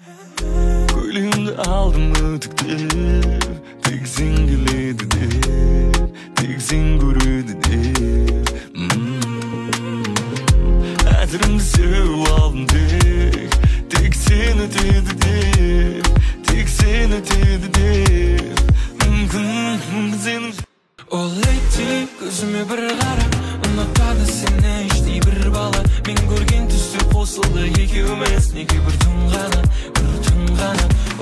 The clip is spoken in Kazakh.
Көйлегімді алдым үтіктеп, тек сен келеді деп, тек сен көреді деп. Әтірімді сеуіп алдым тек сен өтеді деп, тек сен өтеді деп. Мүмкін сенің Ол лети көзіме бір қара, ұнатады сені іштей бір бала. Мен көрген түсті қосылды екеуміз, неге бір түн ғана